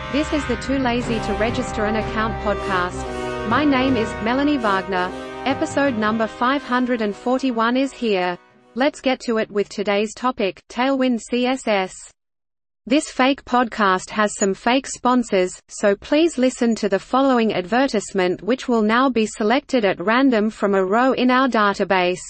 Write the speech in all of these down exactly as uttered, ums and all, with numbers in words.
This is the Too Lazy to Register an Account podcast. My name is Melanie Wagner. Episode number five hundred forty-one is here. Let's get to it with today's topic, Tailwind C S S. This fake podcast has some fake sponsors, so please listen to the following advertisement, which will now be selected at random from a row in our database.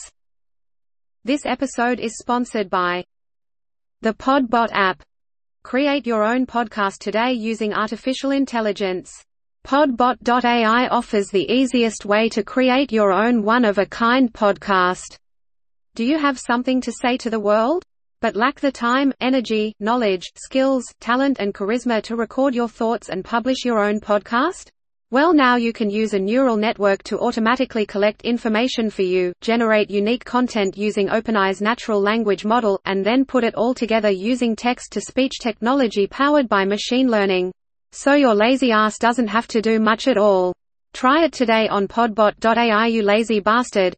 This episode is sponsored by the Podbot app. Create your own podcast today using artificial intelligence. Podbot dot A I offers the easiest way to create your own one-of-a-kind podcast. Do you have something to say to the world, but lack the time, energy, knowledge, skills, talent and charisma to record your thoughts and publish your own podcast? Well, now you can use a neural network to automatically collect information for you, generate unique content using OpenAI's natural language model, and then put it all together using text-to-speech technology powered by machine learning. So your lazy ass doesn't have to do much at all. Try it today on Podbot dot A I, you lazy bastard.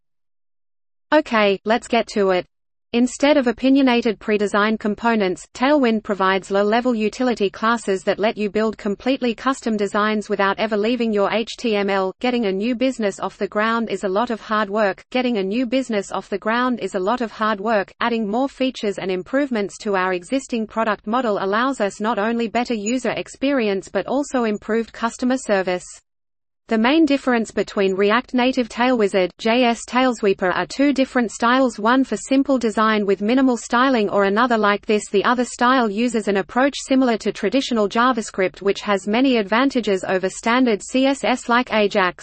Okay, let's get to it. Instead of opinionated pre-designed components, Tailwind provides low-level utility classes that let you build completely custom designs without ever leaving your H T M L. Getting a new business off the ground is a lot of hard work. Getting a new business off the ground is a lot of hard work. Adding more features and improvements to our existing product model allows us not only better user experience but also improved customer service. The main difference between React Native Tailwizard, J S Tailsweeper are two different styles, one for simple design with minimal styling or another like this. The other style uses an approach similar to traditional JavaScript, which has many advantages over standard C S S like Ajax.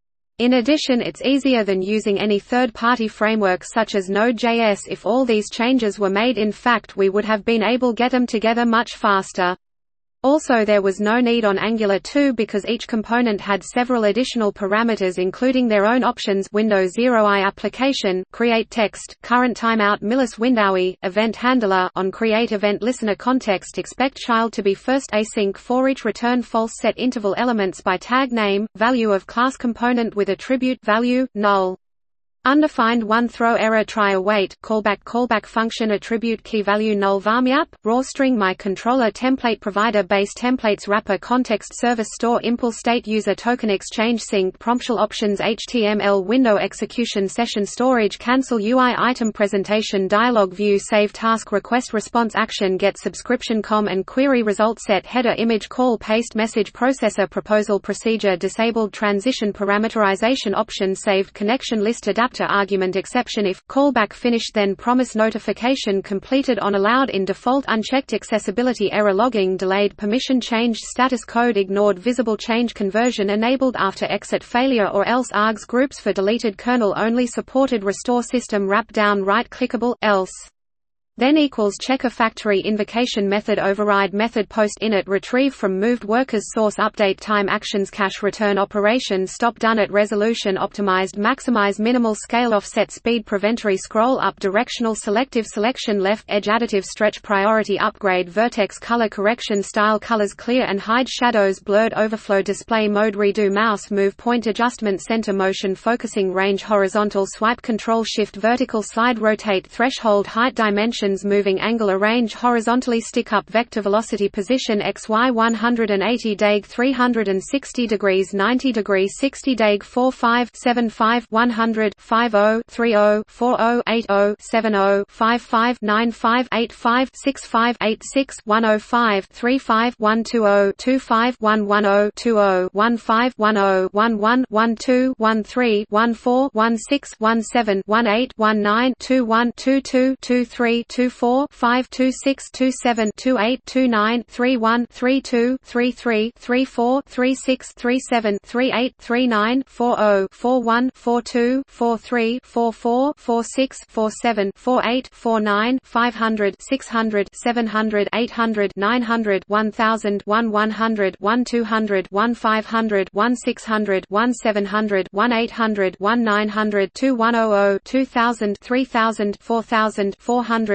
In addition, it's easier than using any third-party framework such as Node dot J S. If all these changes were made, in fact we would have been able to get them together much faster. Also, there was no need on Angular two because each component had several additional parameters including their own options: Windows zero i application, create text, current timeout, Millis Windowy, event handler, on create event listener context, expect child to be first, async for each, return false, set interval elements by tag name, value of class component with attribute value, null. Undefined one, throw error, try await, callback callback function, attribute key value, null, varmyap, raw string, my controller, template provider, base templates, wrapper, context, service, store, impl, state, user token, exchange, sync, promptual options, H T M L, window, execution, session, storage, cancel, U I, item, presentation, dialog, view, save, task, request, response, action, get, subscription, com and query, result, set, header, image, call, paste, message, processor, proposal, procedure, disabled, transition, parameterization, option, saved, connection, list, adapt, argument, exception, if, callback, finished, then promise, notification, completed, on, allowed, in default, unchecked, accessibility, error, logging, delayed, permission, changed, status code ignored, visible, change, conversion enabled after exit, failure or else, args, groups for deleted, kernel only supported, restore, system wrap down, right clickable, else. Then equals checker, factory, invocation method, override method, post, init, retrieve from moved workers, source, update, time, actions, cache, return, operation, stop, done at, resolution, optimized, maximize, minimal, scale, offset, speed, preventory, scroll up, directional, selective, selection, left, edge, additive, stretch, priority, upgrade, vertex, color correction, style, colors, clear and hide, shadows, blurred, overflow, display mode, redo, mouse move, point adjustment, center motion, focusing, range, horizontal swipe, control shift, vertical slide, rotate, threshold, height, dimension, moving angle, arrange horizontally, stick up, vector velocity, position, X Y one hundred eighty deg three hundred sixty degrees ninety degrees sixty deg four five seven five one hundred five zero three zero four zero eight zero seven zero five five nine five eight five six five eight six one zero five three five one two zero two five one one zero two zero one five one zero one one one two one three one four one six one seven one eight one nine two one two two two three two four five two six two seven two eight two nine three one three two three three three four three six three seven three eight three nine four zero four one four two four three four four four six four seven four eight four nine five hundred six hundred seven hundred eight hundred nine hundred one thousand one one hundred one two hundred one five hundred one six hundred one seven hundred one eight hundred one nine hundred two one zero zero two thousand three thousand four thousand four hundred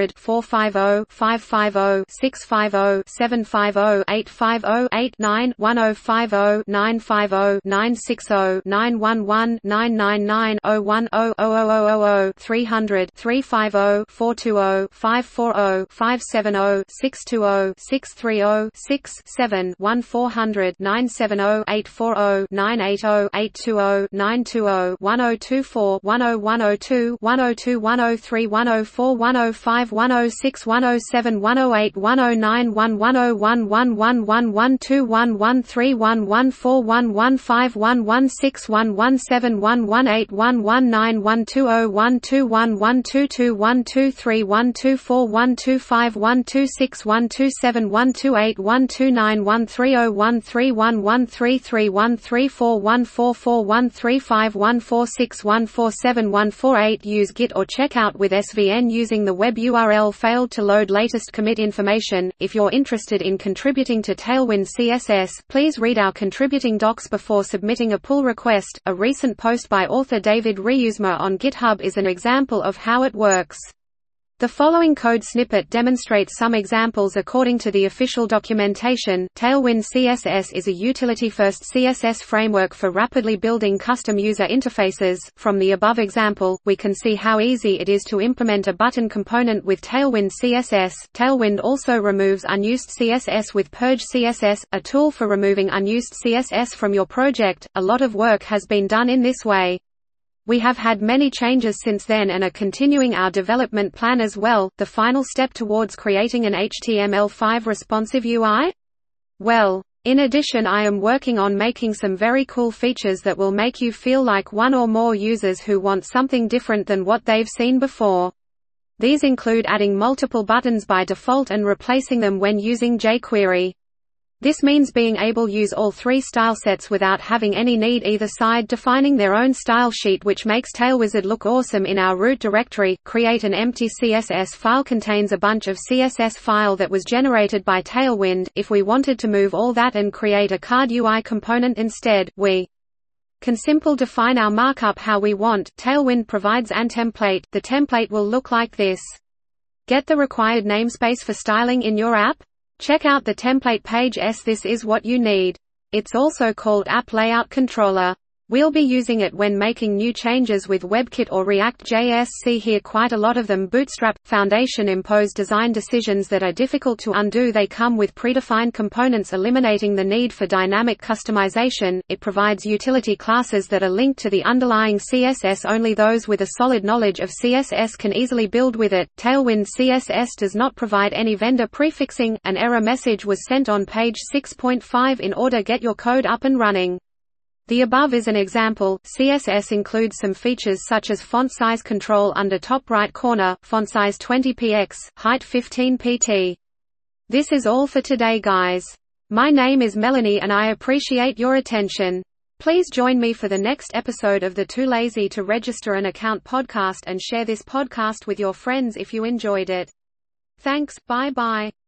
hundred, four five zero, five five zero, six five zero, seven five zero, eight five zero, eight nine, one zero five zero, nine five zero, nine six zero, nine one one, nine nine nine, zero one zero, zero zero zero zero, three hundred, three five zero, four two zero, five four zero, five seven zero, six two zero, six three zero, six seven, one four hundred, nine seven zero, eight four zero, nine eight zero, eight two zero, nine two zero, one zero two four, one zero one zero two, one zero two, one zero three, one zero four, one zero five, one zero six, one zero seven, one zero eight, one zero nine, one one zero one, one one one, one two one, one three one, one four one, one five one, one six one, one seven one, one eight one, one nine, one two zero, one two one, one two two, one two three, one two four, one two five, one two six, one two seven, one two eight, one two nine, one three zero, one three one, one three three, one three four, one four four, one three five, one four six, one four seven, one four eight. Use Git or checkout with S V N using the web U R L failed to load latest commit information. If you're interested in contributing to Tailwind C S S, please read our contributing docs before submitting a pull request. A recent post by author David Reusmer on GitHub is an example of how it works. The following code snippet demonstrates some examples according to the official documentation. Tailwind C S S is a utility-first C S S framework for rapidly building custom user interfaces. From the above example, we can see how easy it is to implement a button component with Tailwind C S S. Tailwind also removes unused C S S with Purge C S S, a tool for removing unused C S S from your project. A lot of work has been done in this way. We have had many changes since then and are continuing our development plan as well. The final step towards creating an H T M L five responsive U I? Well, in addition, I am working on making some very cool features that will make you feel like one or more users who want something different than what they've seen before. These include adding multiple buttons by default and replacing them when using jQuery. This means being able to use all three style sets without having any need either side defining their own style sheet, which makes Tailwizard look awesome in our root directory. Create an empty C S S file contains a bunch of C S S file that was generated by Tailwind. If we wanted to move all that and create a card U I component instead, we can simply define our markup how we want. Tailwind provides an template. The template will look like this. Get the required namespace for styling in your app? Check out the template page as this is what you need. It's also called App Layout Controller. We'll be using it when making new changes with WebKit or React J S. See here quite a lot of them. Bootstrap Foundation impose design decisions that are difficult to undo. They come with predefined components eliminating the need for dynamic customization. It provides utility classes that are linked to the underlying C S S. Only those with a solid knowledge of C S S can easily build with it. Tailwind C S S does not provide any vendor prefixing. An error message was sent on page six point five in order to get your code up and running. The above is an example. C S S includes some features such as font size control under top right corner, font size twenty pixels, height fifteen pixels. This is all for today, guys. My name is Melanie and I appreciate your attention. Please join me for the next episode of the Too Lazy to Register an Account podcast and share this podcast with your friends if you enjoyed it. Thanks, bye bye.